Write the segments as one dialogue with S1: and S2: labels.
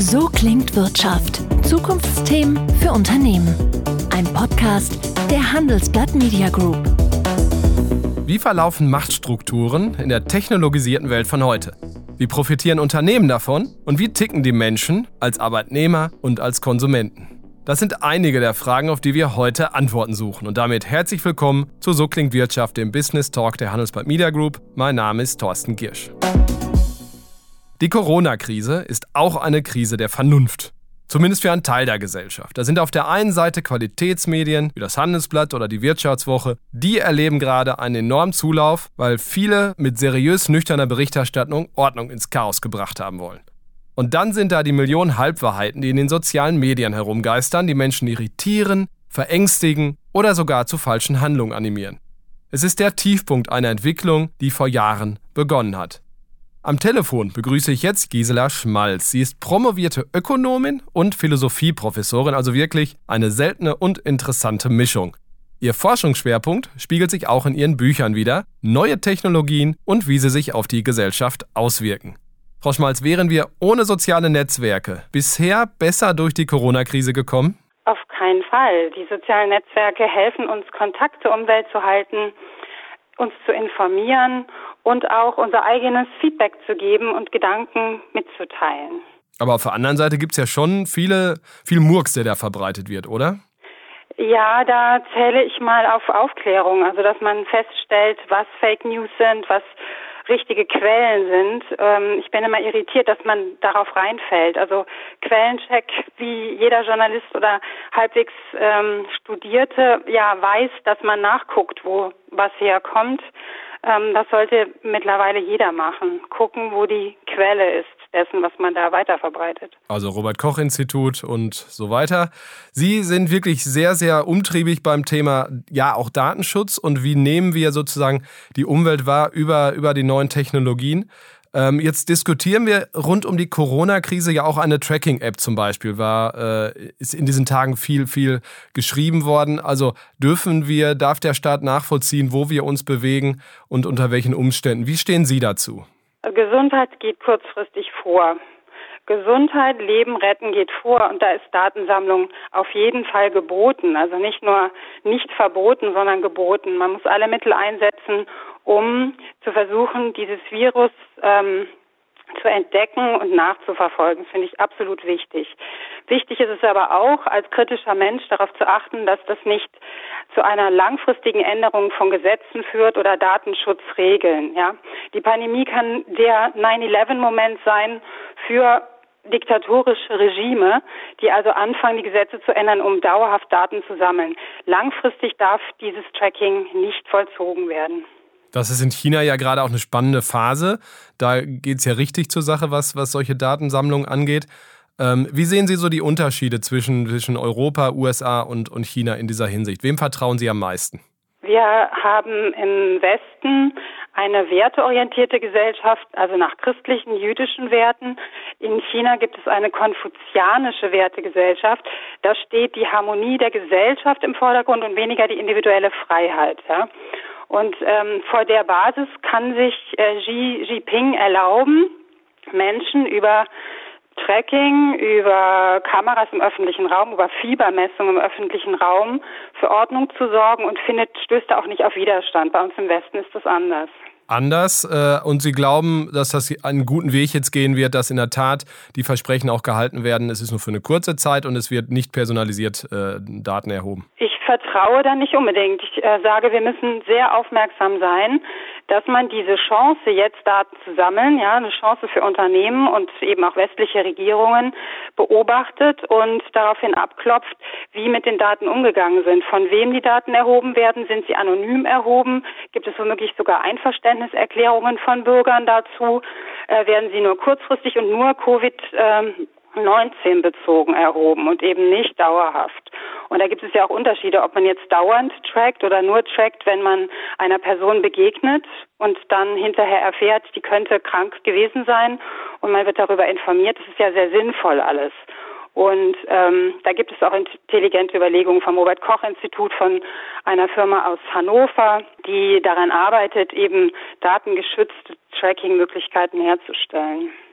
S1: So klingt Wirtschaft. Zukunftsthemen für Unternehmen. Ein Podcast der Handelsblatt Media Group.
S2: Wie verlaufen Machtstrukturen in der technologisierten Welt von heute? Wie profitieren Unternehmen davon? Und wie ticken die Menschen als Arbeitnehmer und als Konsumenten? Das sind einige der Fragen, auf die wir heute Antworten suchen. Und damit herzlich willkommen zu So klingt Wirtschaft, dem Business Talk der Handelsblatt Media Group. Mein Name ist Thorsten Giersch. Die Corona-Krise ist auch eine Krise der Vernunft. Zumindest für einen Teil der Gesellschaft. Da sind auf der einen Seite Qualitätsmedien wie das Handelsblatt oder die Wirtschaftswoche. Die erleben gerade einen enormen Zulauf, weil viele mit seriös nüchterner Berichterstattung Ordnung ins Chaos gebracht haben wollen. Und dann sind da die Millionen Halbwahrheiten, die in den sozialen Medien herumgeistern, die Menschen irritieren, verängstigen oder sogar zu falschen Handlungen animieren. Es ist der Tiefpunkt einer Entwicklung, die vor Jahren begonnen hat. Am Telefon begrüße ich jetzt Gisela Schmalz. Sie ist promovierte Ökonomin und Philosophieprofessorin, also wirklich eine seltene und interessante Mischung. Ihr Forschungsschwerpunkt spiegelt sich auch in ihren Büchern wider: neue Technologien und wie sie sich auf die Gesellschaft auswirken. Frau Schmalz, wären wir ohne soziale Netzwerke bisher besser durch die Corona-Krise gekommen?
S3: Auf keinen Fall. Die sozialen Netzwerke helfen uns, Kontakt zur Umwelt zu halten, uns zu informieren und auch unser eigenes Feedback zu geben und Gedanken mitzuteilen.
S2: Aber auf der anderen Seite gibt es ja schon viel Murks, der da verbreitet wird, oder?
S3: Ja, da zähle ich mal auf Aufklärung, also dass man feststellt, was Fake News sind, was richtige Quellen sind. Ich bin immer irritiert, dass man darauf reinfällt. Also Quellencheck, wie jeder Journalist oder halbwegs Studierte weiß, dass man nachguckt, wo was herkommt. Das sollte mittlerweile jeder machen. Gucken, wo die Quelle ist dessen, was man da weiterverbreitet. Also
S2: Robert-Koch-Institut und so weiter. Sie sind wirklich sehr, sehr umtriebig beim Thema, auch Datenschutz und wie nehmen wir sozusagen die Umwelt wahr über die neuen Technologien. Jetzt diskutieren wir rund um die Corona-Krise ja auch eine Tracking-App zum Beispiel, ist in diesen Tagen viel geschrieben worden. Also darf der Staat nachvollziehen, wo wir uns bewegen und unter welchen Umständen? Wie stehen Sie dazu?
S3: Gesundheit geht kurzfristig vor. Gesundheit, Leben retten geht vor und da ist Datensammlung auf jeden Fall geboten. Also nicht nur nicht verboten, sondern geboten. Man muss alle Mittel einsetzen, um zu versuchen, dieses Virus zu entdecken und nachzuverfolgen. Das finde ich absolut wichtig. Wichtig ist es aber auch, als kritischer Mensch darauf zu achten, dass das nicht zu einer langfristigen Änderung von Gesetzen führt oder Datenschutzregeln. Ja, die Pandemie kann der 9/11-Moment sein für diktatorische Regime, die also anfangen, die Gesetze zu ändern, um dauerhaft Daten zu sammeln. Langfristig darf dieses Tracking nicht vollzogen werden.
S2: Das ist in China ja gerade auch eine spannende Phase. Da geht es ja richtig zur Sache, was solche Datensammlungen angeht. Wie sehen Sie so die Unterschiede zwischen Europa, USA und China in dieser Hinsicht? Wem vertrauen Sie am meisten?
S3: Wir haben im Westen eine werteorientierte Gesellschaft, also nach christlichen, jüdischen Werten. In China gibt es eine konfuzianische Wertegesellschaft. Da steht die Harmonie der Gesellschaft im Vordergrund und weniger die individuelle Freiheit. Ja? Und vor der Basis kann sich Xi Jinping erlauben, Menschen über Tracking, über Kameras im öffentlichen Raum, über Fiebermessung im öffentlichen Raum für Ordnung zu sorgen und stößt da auch nicht auf Widerstand. Bei uns im Westen ist das anders.
S2: Und Sie glauben, dass das einen guten Weg jetzt gehen wird, dass in der Tat die Versprechen auch gehalten werden. Es ist nur für eine kurze Zeit und es wird nicht personalisiert Daten erhoben.
S3: Ich vertraue da nicht unbedingt. Ich sage, wir müssen sehr aufmerksam sein, dass man diese Chance, jetzt Daten zu sammeln, eine Chance für Unternehmen und eben auch westliche Regierungen beobachtet und daraufhin abklopft, wie mit den Daten umgegangen sind. Von wem die Daten erhoben werden, sind sie anonym erhoben? Gibt es womöglich sogar Einverständniserklärungen von Bürgern dazu? Werden sie nur kurzfristig und nur Covid-19 bezogen erhoben und eben nicht dauerhaft? Und da gibt es ja auch Unterschiede, ob man jetzt dauernd trackt oder nur trackt, wenn man einer Person begegnet und dann hinterher erfährt, die könnte krank gewesen sein und man wird darüber informiert. Das ist ja sehr sinnvoll alles. Und da gibt es auch intelligente Überlegungen vom Robert-Koch-Institut, von einer Firma aus Hannover, die daran arbeitet, eben datengeschützte Tracking-Möglichkeiten herzustellen.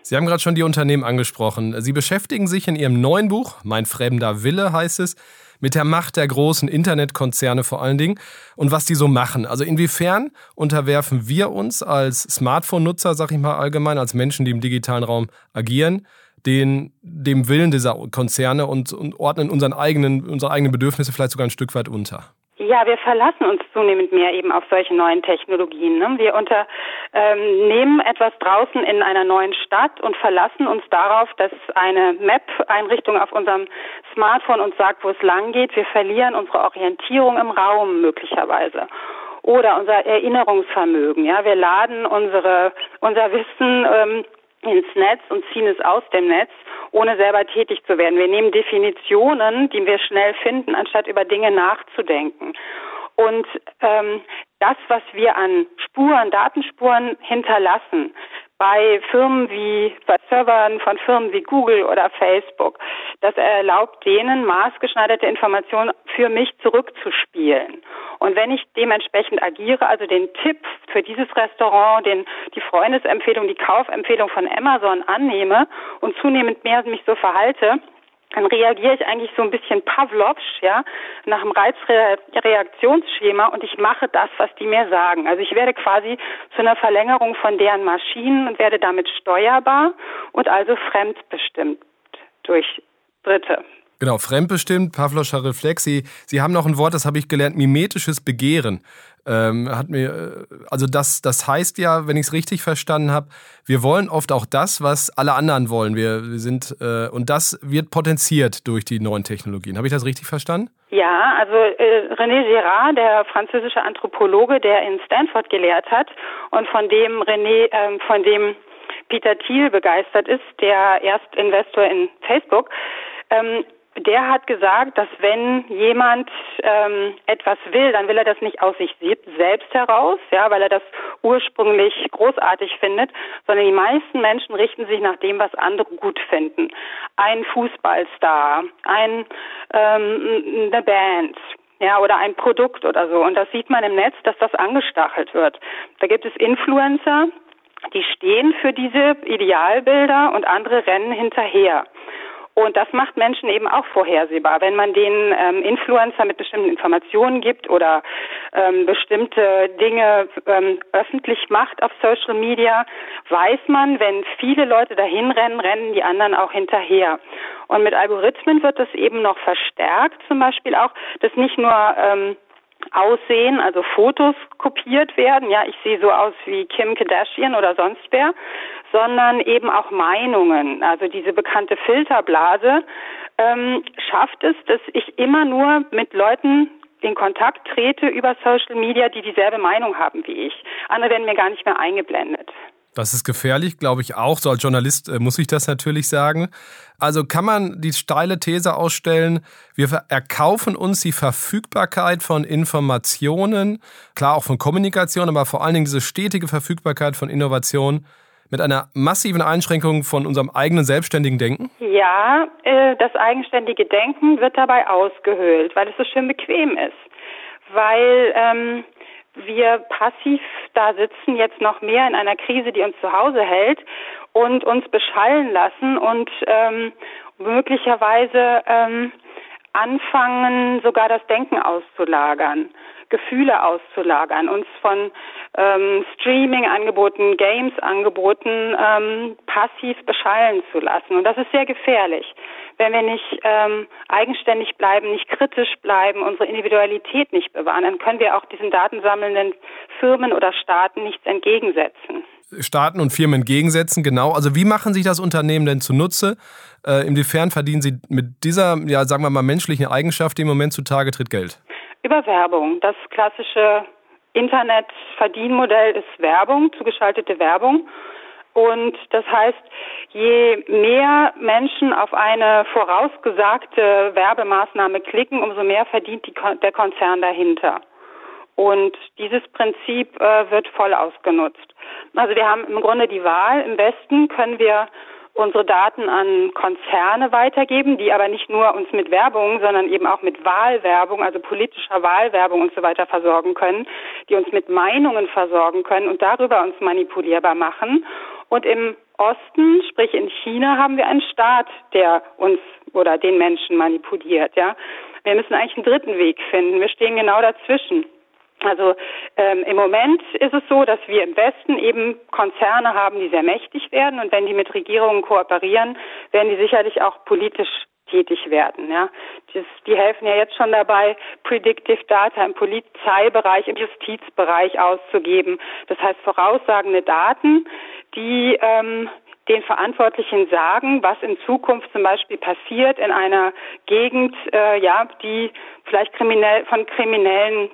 S2: Sie haben gerade schon die Unternehmen angesprochen. Sie beschäftigen sich in Ihrem neuen Buch, Mein fremder Wille heißt es, mit der Macht der großen Internetkonzerne vor allen Dingen und was die so machen. Also inwiefern unterwerfen wir uns als Smartphone-Nutzer, sag ich mal allgemein, als Menschen, die im digitalen Raum agieren, dem Willen dieser Konzerne und ordnen unsere eigenen Bedürfnisse vielleicht sogar ein Stück weit unter?
S3: Ja, wir verlassen uns zunehmend mehr eben auf solche neuen Technologien. Ne? Wir nehmen etwas draußen in einer neuen Stadt und verlassen uns darauf, dass eine Map-Einrichtung auf unserem Smartphone uns sagt, wo es lang geht. Wir verlieren unsere Orientierung im Raum möglicherweise. Oder unser Erinnerungsvermögen. Ja, wir laden unser Wissen ins Netz und ziehen es aus dem Netz, ohne selber tätig zu werden. Wir nehmen Definitionen, die wir schnell finden, anstatt über Dinge nachzudenken. Und das, was wir an Datenspuren hinterlassen, bei Servern von Firmen wie Google oder Facebook, das erlaubt denen, maßgeschneiderte Informationen für mich zurückzuspielen. Und wenn ich dementsprechend agiere, also den Tipp für dieses Restaurant, die Freundesempfehlung, die Kaufempfehlung von Amazon annehme und zunehmend mehr mich so verhalte, dann reagiere ich eigentlich so ein bisschen Pavlovsch, ja, nach dem Reizreaktionsschema und ich mache das, was die mir sagen. Also ich werde quasi zu einer Verlängerung von deren Maschinen und werde damit steuerbar und also fremdbestimmt durch Dritte.
S2: Genau, fremdbestimmt, Pavlovscher Reflex. Sie haben noch ein Wort, das habe ich gelernt, mimetisches Begehren. Also das heißt ja, wenn ich es richtig verstanden habe, wir wollen oft auch das, was alle anderen wollen. Wir sind und das wird potenziert durch die neuen Technologien. Habe ich das richtig verstanden?
S3: Ja, also René Girard, der französische Anthropologe, der in Stanford gelehrt hat und von dem Peter Thiel begeistert ist, der Erstinvestor in Facebook, der hat gesagt, dass wenn jemand etwas will, dann will er das nicht aus sich selbst heraus, ja, weil er das ursprünglich großartig findet, sondern die meisten Menschen richten sich nach dem, was andere gut finden. Ein Fußballstar, eine Band, ja, oder ein Produkt oder so. Und das sieht man im Netz, dass das angestachelt wird. Da gibt es Influencer, die stehen für diese Idealbilder und andere rennen hinterher. Und das macht Menschen eben auch vorhersehbar. Wenn man den Influencer mit bestimmten Informationen gibt oder bestimmte Dinge öffentlich macht auf Social Media, weiß man, wenn viele Leute dahin rennen, rennen die anderen auch hinterher. Und mit Algorithmen wird das eben noch verstärkt, zum Beispiel auch, dass nicht nur Aussehen, also Fotos kopiert werden, ja, ich sehe so aus wie Kim Kardashian oder sonst wer, sondern eben auch Meinungen, also diese bekannte Filterblase schafft es, dass ich immer nur mit Leuten in Kontakt trete über Social Media, die dieselbe Meinung haben wie ich. Andere werden mir gar nicht mehr eingeblendet.
S2: Das ist gefährlich, glaube ich auch. So als Journalist muss ich das natürlich sagen. Also kann man die steile These ausstellen, wir erkaufen uns die Verfügbarkeit von Informationen, klar auch von Kommunikation, aber vor allen Dingen diese stetige Verfügbarkeit von Innovation mit einer massiven Einschränkung von unserem eigenen selbstständigen Denken?
S3: Ja, das eigenständige Denken wird dabei ausgehöhlt, weil es so schön bequem ist. Weil wir passiv da sitzen, jetzt noch mehr in einer Krise, die uns zu Hause hält und uns beschallen lassen und möglicherweise anfangen, sogar das Denken auszulagern, Gefühle auszulagern, uns von Streaming-Angeboten, Games-Angeboten passiv beschallen zu lassen. Und das ist sehr gefährlich, wenn wir nicht eigenständig bleiben, nicht kritisch bleiben, unsere Individualität nicht bewahren. Dann können wir auch diesen datensammelnden Firmen oder Staaten nichts entgegensetzen.
S2: Staaten und Firmen entgegensetzen, genau. Also wie machen sich das Unternehmen denn zunutze? Inwiefern verdienen sie mit dieser, ja, sagen wir mal, menschlichen Eigenschaft, die im Moment zutage tritt, Geld?
S3: Über Werbung. Das klassische Internet-Verdienmodell ist Werbung, zugeschaltete Werbung. Und das heißt, je mehr Menschen auf eine vorausgesagte Werbemaßnahme klicken, umso mehr verdient der Konzern dahinter. Und dieses Prinzip wird voll ausgenutzt. Also wir haben im Grunde die Wahl. Im Westen können wir unsere Daten an Konzerne weitergeben, die aber nicht nur uns mit Werbung, sondern eben auch mit Wahlwerbung, also politischer Wahlwerbung und so weiter versorgen können, die uns mit Meinungen versorgen können und darüber uns manipulierbar machen. Und im Osten, sprich in China, haben wir einen Staat, der uns oder den Menschen manipuliert. Ja, wir müssen eigentlich einen dritten Weg finden. Wir stehen genau dazwischen. Also im Moment ist es so, dass wir im Westen eben Konzerne haben, die sehr mächtig werden, und wenn die mit Regierungen kooperieren, werden die sicherlich auch politisch tätig werden. Ja, die helfen ja jetzt schon dabei, Predictive Data im Polizeibereich, im Justizbereich auszugeben. Das heißt voraussagende Daten, die den Verantwortlichen sagen, was in Zukunft zum Beispiel passiert in einer Gegend, die vielleicht von Kriminellen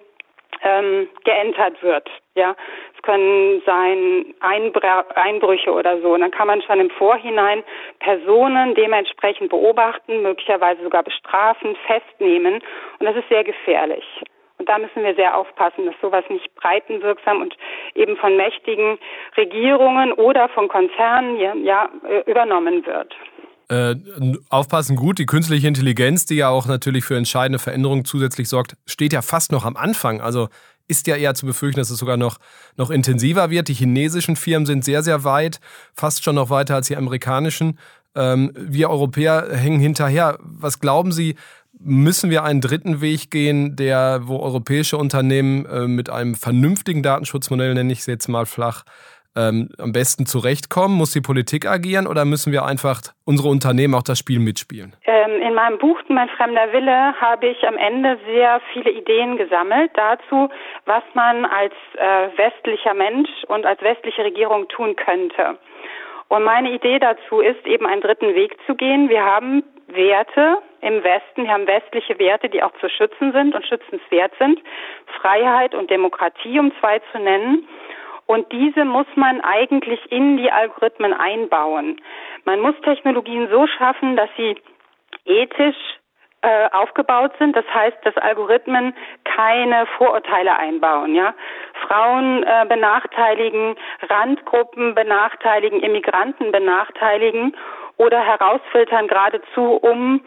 S3: geentert wird. Ja, es können sein Einbrüche oder so. Und dann kann man schon im Vorhinein Personen dementsprechend beobachten, möglicherweise sogar bestrafen, festnehmen. Und das ist sehr gefährlich. Und da müssen wir sehr aufpassen, dass sowas nicht breitenwirksam und eben von mächtigen Regierungen oder von Konzernen übernommen wird.
S2: Aufpassen gut, die künstliche Intelligenz, die ja auch natürlich für entscheidende Veränderungen zusätzlich sorgt, steht ja fast noch am Anfang. Also ist ja eher zu befürchten, dass es sogar noch intensiver wird. Die chinesischen Firmen sind sehr, sehr weit, fast schon noch weiter als die amerikanischen. Wir Europäer hängen hinterher. Was glauben Sie, müssen wir einen dritten Weg gehen, wo europäische Unternehmen mit einem vernünftigen Datenschutzmodell, nenne ich es jetzt mal flach, am besten zurechtkommen? Muss die Politik agieren oder müssen wir einfach unsere Unternehmen auch das Spiel mitspielen?
S3: In meinem Buch Mein fremder Wille habe ich am Ende sehr viele Ideen gesammelt dazu, was man als westlicher Mensch und als westliche Regierung tun könnte. Und meine Idee dazu ist, eben einen dritten Weg zu gehen. Wir haben Werte im Westen, wir haben westliche Werte, die auch zu schützen sind und schützenswert sind. Freiheit und Demokratie, um zwei zu nennen. Und diese muss man eigentlich in die Algorithmen einbauen. Man muss Technologien so schaffen, dass sie ethisch aufgebaut sind. Das heißt, dass Algorithmen keine Vorurteile einbauen. Ja? Frauen benachteiligen, Randgruppen benachteiligen, Immigranten benachteiligen oder herausfiltern geradezu, um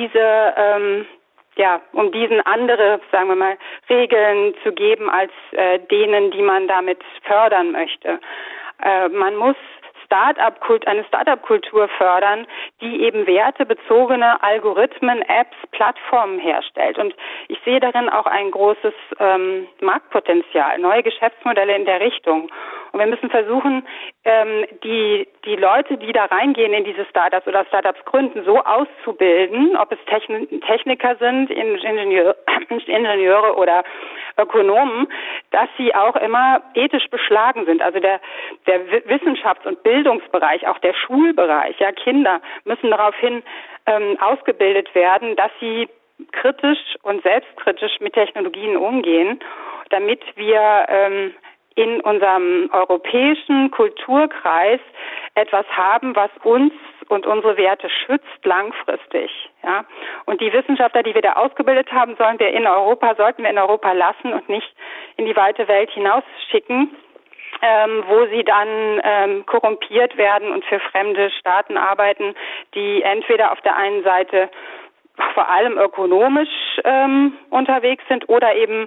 S3: diesen andere, sagen wir mal, Regeln zu geben als denen, die man damit fördern möchte. Man muss eine Start-up-Kultur fördern, die eben wertebezogene Algorithmen, Apps, Plattformen herstellt. Und ich sehe darin auch ein großes Marktpotenzial, neue Geschäftsmodelle in der Richtung. Und wir müssen versuchen, die Leute, die da reingehen in diese Startups oder Startups gründen, so auszubilden, ob es Techniker sind, Ingenieure oder Ökonomen, dass sie auch immer ethisch beschlagen sind. Also der Wissenschafts- und Bildungsbereich, auch der Schulbereich, ja, Kinder müssen daraufhin ausgebildet werden, dass sie kritisch und selbstkritisch mit Technologien umgehen, damit wir in unserem europäischen Kulturkreis etwas haben, was uns und unsere Werte schützt langfristig. Ja? Und die Wissenschaftler, die wir da ausgebildet haben, sollten wir in Europa lassen und nicht in die weite Welt hinausschicken, wo sie dann korrumpiert werden und für fremde Staaten arbeiten, die entweder auf der einen Seite vor allem ökonomisch unterwegs sind oder eben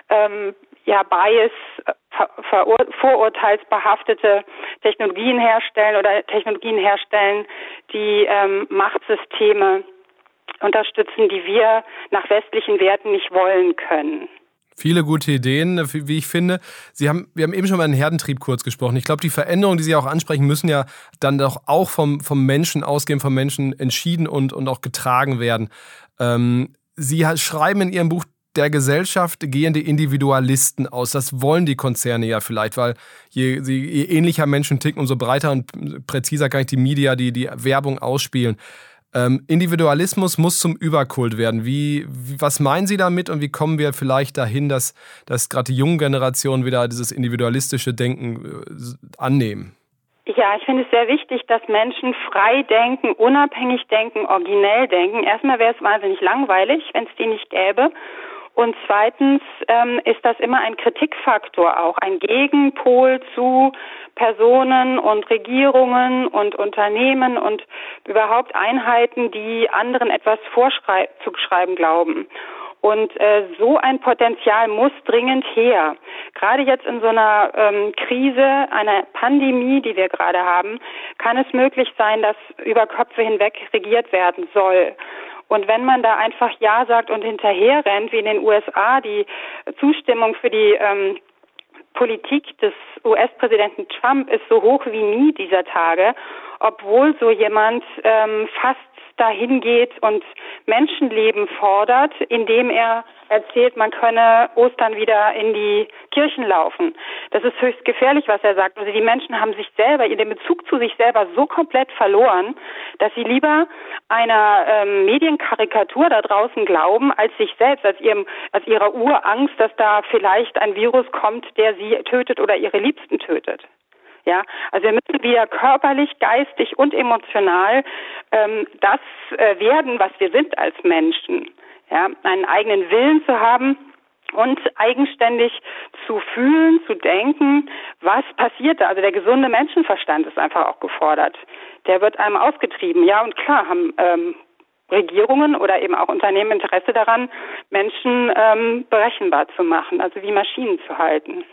S3: vorurteilsbehaftete Technologien herstellen, die Machtsysteme unterstützen, die wir nach westlichen Werten nicht wollen können.
S2: Viele gute Ideen, wie ich finde. Wir haben eben schon mal einen Herdentrieb kurz gesprochen. Ich glaube, die Veränderungen, die Sie auch ansprechen, müssen ja dann doch auch vom Menschen ausgehen, vom Menschen entschieden und auch getragen werden. Sie schreiben in Ihrem Buch, der Gesellschaft gehen die Individualisten aus. Das wollen die Konzerne ja vielleicht, weil je ähnlicher Menschen ticken, umso breiter und präziser kann ich die Media, die Werbung ausspielen. Individualismus muss zum Überkult werden. Was meinen Sie damit und wie kommen wir vielleicht dahin, dass gerade die jungen Generationen wieder dieses individualistische Denken annehmen?
S3: Ja, ich finde es sehr wichtig, dass Menschen frei denken, unabhängig denken, originell denken. Erstmal wäre es wahnsinnig langweilig, wenn es die nicht gäbe. Und zweitens ist das immer ein Kritikfaktor auch, ein Gegenpol zu Personen und Regierungen und Unternehmen und überhaupt Einheiten, die anderen etwas zuschreiben glauben. Und so ein Potenzial muss dringend her. Gerade jetzt in so einer Krise, einer Pandemie, die wir gerade haben, kann es möglich sein, dass über Köpfe hinweg regiert werden soll. Und wenn man da einfach Ja sagt und hinterher rennt, wie in den USA, die Zustimmung für die Politik des US-Präsidenten Trump ist so hoch wie nie dieser Tage, obwohl so jemand fast dahin geht und Menschenleben fordert, indem er erzählt, man könne Ostern wieder in die Kirchen laufen. Das ist höchst gefährlich, was er sagt. Also die Menschen haben sich selber, den Bezug zu sich selber so komplett verloren, dass sie lieber einer Medienkarikatur da draußen glauben, als sich selbst, als ihrer Urangst, dass da vielleicht ein Virus kommt, der sie tötet oder ihre Liebsten tötet. Ja, also wir müssen wieder körperlich, geistig und emotional das werden, was wir sind als Menschen. Ja, einen eigenen Willen zu haben und eigenständig zu fühlen, zu denken, was passiert da. Also der gesunde Menschenverstand ist einfach auch gefordert. Der wird einem ausgetrieben. Ja, und klar haben Regierungen oder eben auch Unternehmen Interesse daran, Menschen berechenbar zu machen, also wie Maschinen zu halten.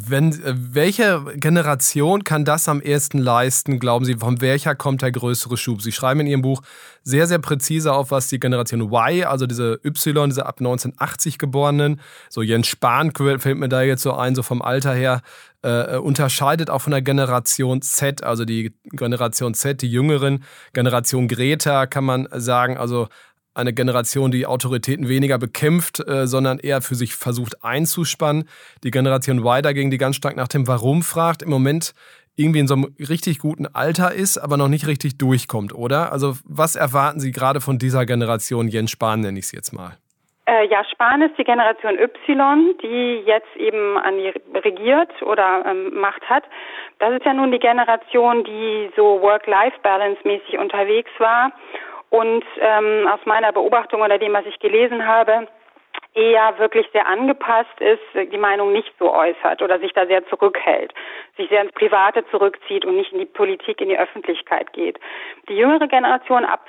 S2: Welche Generation kann das am ehesten leisten, glauben Sie? Von welcher kommt der größere Schub? Sie schreiben in Ihrem Buch sehr, sehr präzise auf, was die Generation Y, also diese Y, diese ab 1980 Geborenen, so Jens Spahn fällt mir da jetzt so ein, so vom Alter her, unterscheidet auch von der Generation Z, also die Generation Z, die jüngeren, Generation Greta kann man sagen, also eine Generation, die Autoritäten weniger bekämpft, sondern eher für sich versucht einzuspannen. Die Generation Y dagegen, die ganz stark nach dem Warum fragt, im Moment irgendwie in so einem richtig guten Alter ist, aber noch nicht richtig durchkommt, oder? Also was erwarten Sie gerade von dieser Generation? Jens Spahn nenne ich es jetzt mal.
S3: Ja, Spahn ist die Generation Y, die jetzt eben regiert oder Macht hat. Das ist ja nun die Generation, die so Work-Life-Balance-mäßig unterwegs war. Und aus meiner Beobachtung oder dem, was ich gelesen habe, eher wirklich sehr angepasst ist, die Meinung nicht so äußert oder sich da sehr zurückhält, sich sehr ins Private zurückzieht und nicht in die Politik, in die Öffentlichkeit geht. Die jüngere Generation, ab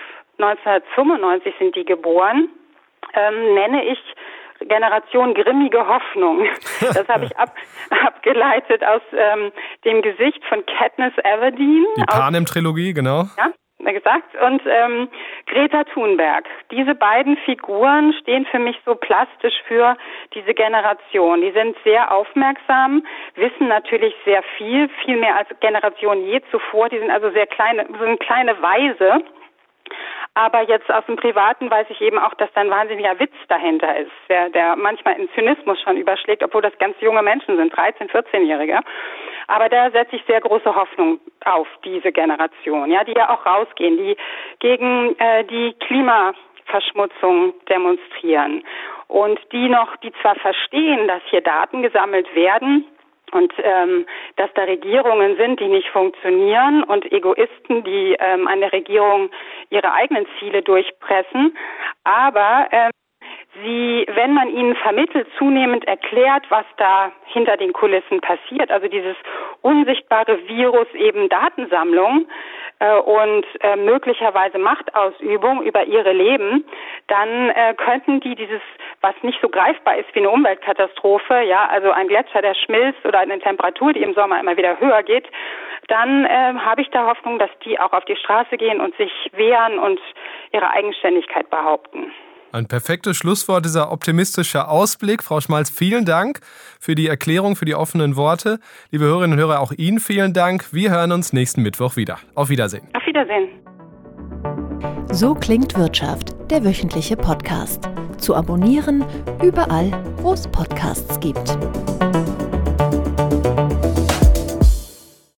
S3: 1995 sind die geboren, nenne ich Generation grimmige Hoffnung. Das habe ich abgeleitet aus dem Gesicht von Katniss Everdeen.
S2: Die Panem-Trilogie, genau.
S3: Ja. Gesagt. Und Greta Thunberg. Diese beiden Figuren stehen für mich so plastisch für diese Generation. Die sind sehr aufmerksam, wissen natürlich sehr viel mehr als Generation je zuvor. Die sind also sehr kleine Weise. Aber jetzt aus dem Privaten weiß ich eben auch, dass da ein wahnsinniger Witz dahinter ist, der manchmal in Zynismus schon überschlägt, obwohl das ganz junge Menschen sind, 13-, 14-Jährige. Aber da setze ich sehr große Hoffnung auf diese Generation, ja, die ja auch rausgehen, die gegen die Klimaverschmutzung demonstrieren und die zwar verstehen, dass hier Daten gesammelt werden, und dass da Regierungen sind, die nicht funktionieren und Egoisten, die an der Regierung ihre eigenen Ziele durchpressen. Aber wenn man ihnen vermittelt, zunehmend erklärt, was da hinter den Kulissen passiert, also dieses unsichtbare Virus eben Datensammlung und möglicherweise Machtausübung über ihre Leben, dann könnten die dieses, was nicht so greifbar ist wie eine Umweltkatastrophe, ja, also ein Gletscher, der schmilzt oder eine Temperatur, die im Sommer immer wieder höher geht, dann habe ich da Hoffnung, dass die auch auf die Straße gehen und sich wehren und ihre Eigenständigkeit behaupten.
S2: Ein perfektes Schlusswort, dieser optimistische Ausblick. Frau Schmalz, vielen Dank für die Erklärung, für die offenen Worte. Liebe Hörerinnen und Hörer, auch Ihnen vielen Dank. Wir hören uns nächsten Mittwoch wieder. Auf Wiedersehen.
S3: Auf Wiedersehen.
S1: So klingt Wirtschaft, der wöchentliche Podcast. Zu abonnieren überall, wo es Podcasts gibt.